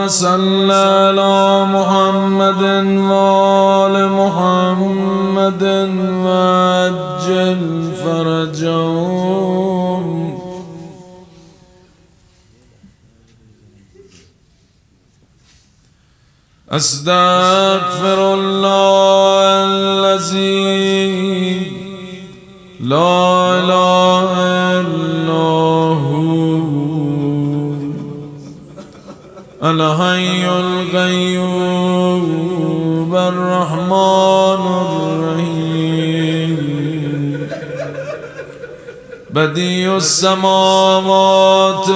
صل على محمد وآل محمد وعجل فرجهم. استغفر الله الذي لا اله الا هو الحي القيوم الرحمن الرحيم بديع السماوات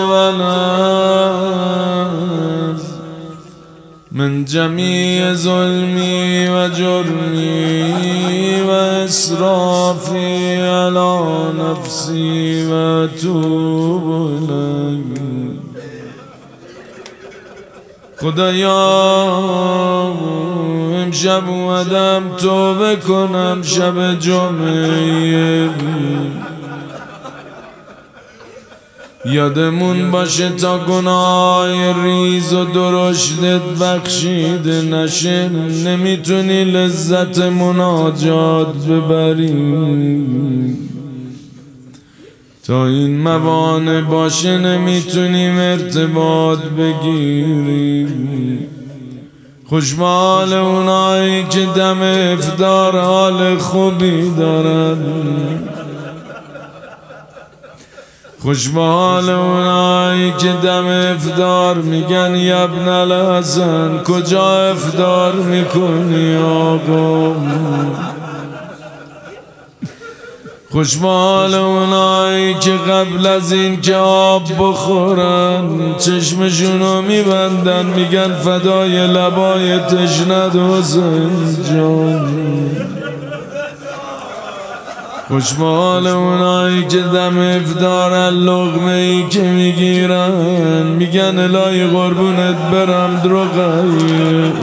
والارض من جميع ظلمي وجرمي وإسرافي على نفسي وأتوب إليك. خدایا امشب اومدم توبه کنم شب جمعه، یادمون باشه تا گناهای ریز و درشتت بخشیده نشه. نمیتونی لذت مناجات ببری تا این موانع باشه، نمیتونیم ارتباط بگیریم. خوشحال اونایی که دم افطار حال خوبی دارن، خوشحال اونایی که دم افطار میگن یا ابن الحسن کجا افطار میکنی آقا. خوشحال اونایی که قبل از این که آب بخورن چشمشونو میبندن میگن فدای لبای تشنه حسین جان. خوشحال اونایی که دم افطار لقمه ای که میگیرن میگن الهی قربونت برم درقی.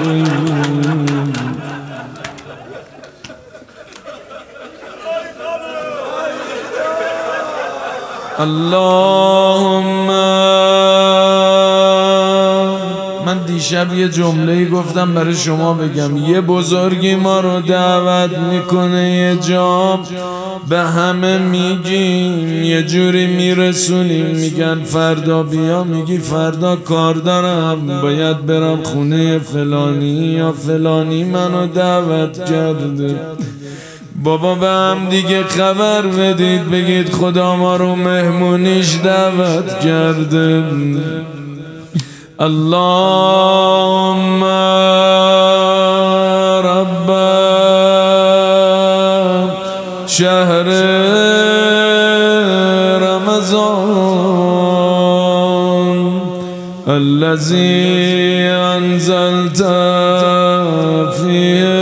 اللهم من دیشب یه جمله‌ای گفتم برای شما بگم. یه بزرگی ما رو دعوت میکنه یه جام، به همه میگیم یه جوری میرسونیم، میگن فردا بیا، میگی فردا کار دارم باید برم خونه فلانی یا فلانی منو دعوت کرده. بابا به هم دیگه خبر بدید بگید خدا ما رو مهمونیش دعوت کرده. اللهم رب شهر رمضان الذي انزلت فيه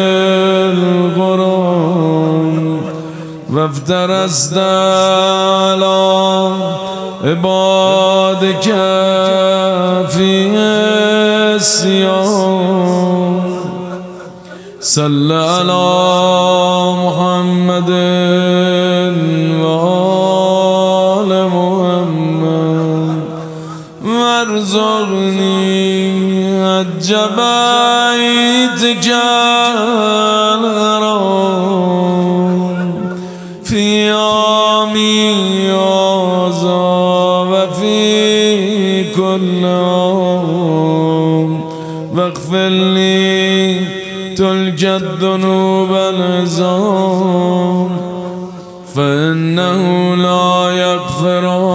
القرآن وافترست على عبادك فيه الصيام صل على محمد وآل محمد وارزقني حج بيتك الحرام في عامي هذا وفي كل عام واغفر لي تلك الذنوب العظام فإنه لا يغفر